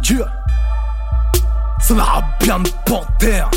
Yeah. C'est la rap bien de panthère.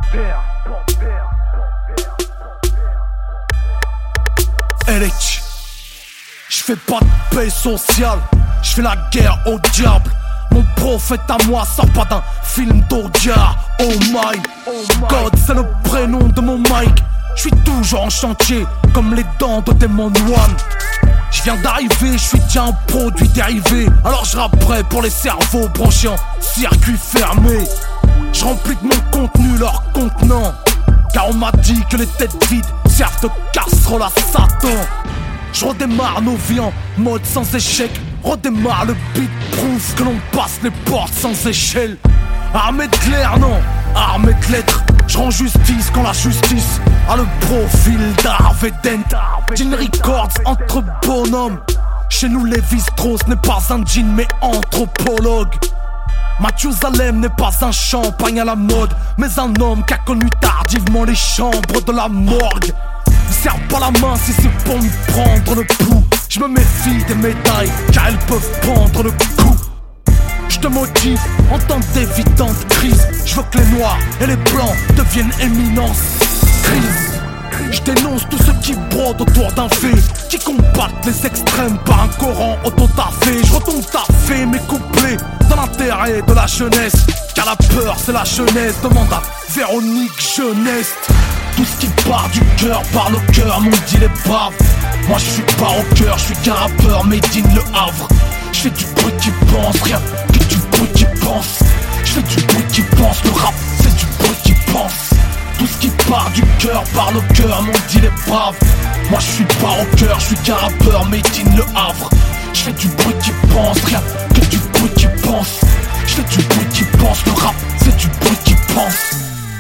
LH. J'fais pas de paix sociale, j'fais la guerre au diable. Mon prophète à moi sort pas d'un film d'Audiard. Oh my God, c'est le prénom de mon mic. J'suis toujours en chantier, comme les dents de Demon One. J'viens d'arriver, j'suis déjà un produit dérivé. Alors j'rapperai pour les cerveaux branchés en circuit fermé. J'remplis de mon contenu leur contenant, car on m'a dit que les têtes vides servent de casserole à Satan. J'redémarre nos vies en mode sans échec. Redémarre le beat, prouve que l'on passe les portes sans échelle. Armée de l'air, non, armée de lettres. J'rends justice quand la justice a le profil d'Harvey Dent. Jean Records entre bonhommes. Chez nous Lévi-Strauss n'est pas un jean mais anthropologue. Mathusalem n'est pas un champagne à la mode, mais un homme qui a connu tardivement les chambres de la morgue. Ne serre pas la main si c'est pour me prendre le pouls. Je me méfie des médailles car elles peuvent prendre le coup. Je te motive en temps d'évidente crise. Je veux que les noirs et les blancs deviennent éminence grise. Je dénonce tous ceux qui brodent autour d'un fait, qui combattent les extrêmes par un Coran auto-taffé. Je retombe taffé mes couplets dans l'intérêt de la jeunesse, car la peur c'est la jeunesse. Demande à Véronique Jeunesse. Tout ce qui part du cœur parle au cœur, m'ont dit les braves. Moi je suis pas au cœur, je suis qu'un rappeur made in Le Havre. Je fais du bruit qui pense, rien que du bruit qui pense. Je fais du bruit qui pense, le rap c'est du bruit qui pense. Tout ce qui part du cœur parle au cœur, m'ont dit les braves. Moi je suis pas au cœur, je suis qu'un rappeur made in Le Havre. Je fais du bruit qui pense, rien que du bruit qui pense. Je fais du bruit qui pense, le rap c'est du bruit qui pense.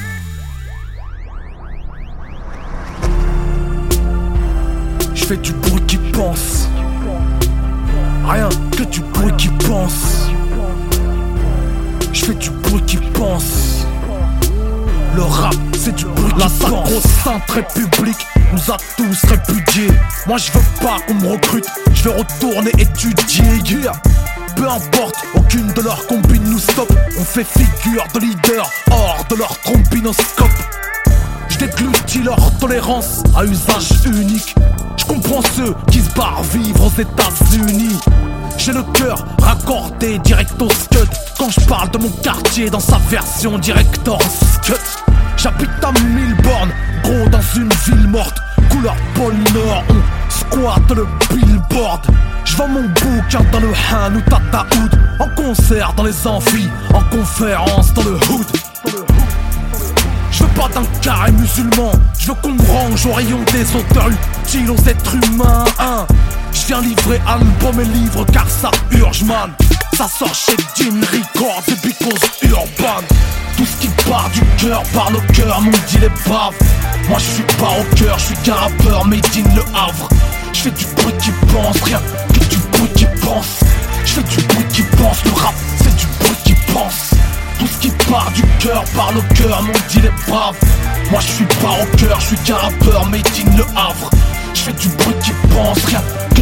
Je fais du bruit qui pense, rien que du bruit qui pense. Je fais du bruit qui pense. Le rap c'est du bruit qui pense. La sacro-sainte république nous a tous répudiés. Moi je veux pas qu'on me recrute, je vais retourner étudier, yeah. Peu importe, aucune de leurs combines nous stoppe. On fait figure de leader hors de leur trombinoscope. Je déglutis leur tolérance à usage unique. Je comprends ceux qui se barrent vivre aux États-Unis. J'ai le cœur raccordé direct au scud quand je parle de mon quartier dans sa version director's cut. J'habite à 1000 bornes, gros dans une ville morte. Couleur pôle Nord, on squatte le billboard. Je vends mon bouquin dans le Hanout Tataoud, en concert dans les amphis, en conférence dans le hood. Je veux pas d'un carré musulman, je veux qu'on me range au rayon des auteurs utiles aux êtres humains, hein. Je viens livrer album et livre car ça urge man. Ça sort chez Jean Records et Because Urban. Tout ce qui part du cœur parle au cœur, m'ont dit les braves. Moi je suis pas au cœur, je suis qu'un rappeur made in Le Havre. Je fais du bruit qui pense, rien que du bruit qui pense. Je fais du bruit qui pense, le rap c'est du bruit qui pense. Tout ce qui part du cœur parle au cœur, m'ont dit les braves. Moi je suis pas au cœur, je suis qu'un rappeur made in Le Havre. Je fais du bruit qui pense, rien que